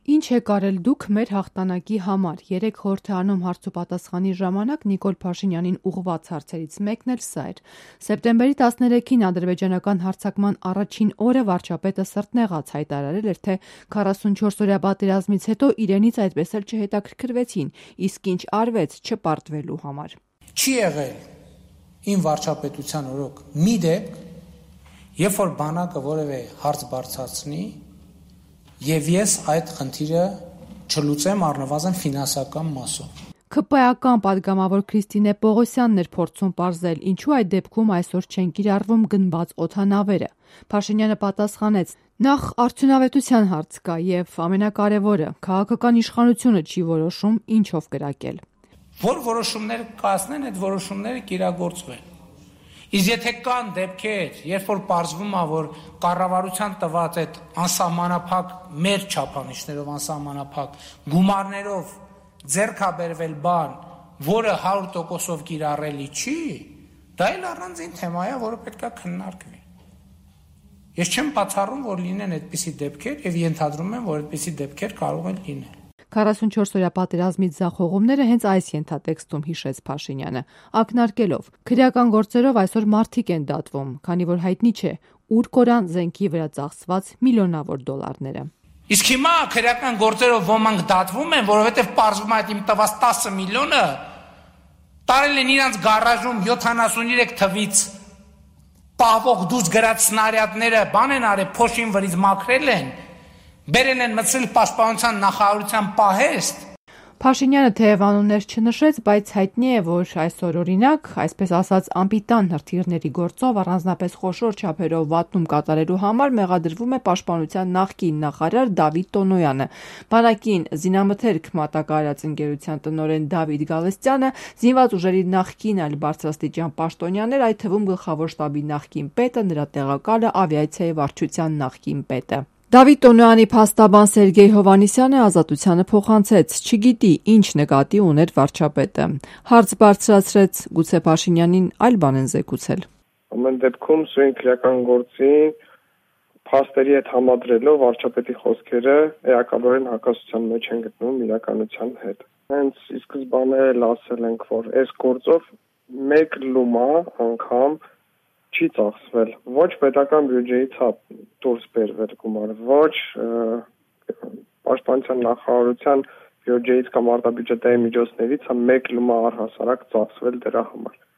Ինչ եք արել դուք մեր հաղթանակի համար։ Երեք խորհրդարանում հարց ու պատասխանի ժամանակ Նիկոլ Փաշինյանին ուղղված հարցերից մեկն էլ սա էր։ Սեպտեմբերի 13-ին ադրբեջանական հարձակման առաջին օրը վարչապետը սրտնեղած հայտարարել էր, թե 44-օրյա պատերազմից հետո իրենից այդպես էլ չհետաքրքրվեցին, իսկ ինչ արվեց չպարտվելու համար։ Չի եղել իմ վարչապետության օրոք մի դեպք, երբ որ բանակը որևէ հարց բարձրացնի, եւ ես այդ խնդիրը չլուծեմ առնվազն ֆինանսական մասով։ ՔՊ-ական պատգամավոր Քրիստինե Պողոսյանն էր փորձում պարզել, ինչու այդ դեպքում այսօր չեն կիրառվում գնված օդանավերը։ Փաշինյանը պատասխանեց. նախ արդյունավետության հարց կա եւ ամենակարևորը, քաղաքական իշխանությունը չի որոշում ինչով կրակել։ Որ որոշումներ կայացնեն, այդ որոշումները կիրագործվեն։ Իսկ եթե կան դեպքեր, երբ որ պարզվում է, որ կառավարության տված այդ անսահմանափակ մեր չափանիշներով անսահմանափակ գումարներով ձեռք է բերվել բան, որը 100%-ով կիրառելի չի, դա էլ առանձին թեմա է, որը պետք է քննարկվի։ Ես չեմ բացառում, որ լինեն այդպիսի դեպքեր եւ ենթադրում եմ, որ այդպիսի դեպքեր կարող են լինել։ 44-օրյա պատերազմից ձախողումները հենց այս ենթատեքստում հիշեց Փաշինյանը, ակնարկելով. քրեական գործերով այսօր մարդիկ են դատվում, քանի որ հայտնի չէ, ուր կորան զենքի վրա ծախսված միլիոնավոր դոլարները։ Իսկ հիմա քրեական գործերով ոմանք դատվում են, որովհետև պարզվում է այդ իմ տված 10 միլիոնը տարել են իրանց գարաժում 73 թվից պահվող դուրս գրած սնարյադները, բան են արել, փոշին վրից մաքրել են, բերել են մտցրել պաշտպանության նախարարության պահեստ։ Փաշինյանը թեև անուններ չնշեց, բայց հայտնի է, որ այսօր օրինակ, այսպես ասած, անպիտան հրթիռների գործով առանձնապես խոշոր չափերով վատնում կատարելու համար մեղադրվում է պաշտպանության նախկին նախարար Դավիթ Տոնոյանը։ Բանակին զինամթերք մատակարարած ընկերության տնօրեն Դավիթ Գալստյանը, զինված ուժերի նախկին այլ բարձրաստիճան պաշտոնյաներ, այդ թվում գլխավոր շտաբի նախկին պետը, նրա տեղակալը, ավիացիայի վարչության նախկին պետը։ Դավիթ Տոնոյանի փաստաբան Սերգեյ Հովհաննիսյանը Ազատությանը փոխանցեց. չգիտի ինչ նկատի ուներ վարչապետը։ Հարց բարձրացրեց, գուցե Փաշինյանին այլ բան են զեկուցել։ Ամեն դեպքում սույն քրեական գործին փաստերի հետ համադրելով վարչապետի խոսքերը էականորեն հակասության մեջ են գտնվում իրականության հետ։ Հենց ի սկզբանե ասել ենք, որ այս գործով մեկ լումա անգամ չի ծախսվել, ոչ պետական բյուջեից է դուրս բերվել գումար, ոչ պաշտպանության նախարարության բյուջեից կամ արտաբյուջետային միջոցներից է մեկ լումա առհասարակ ծախսվել դրա համար։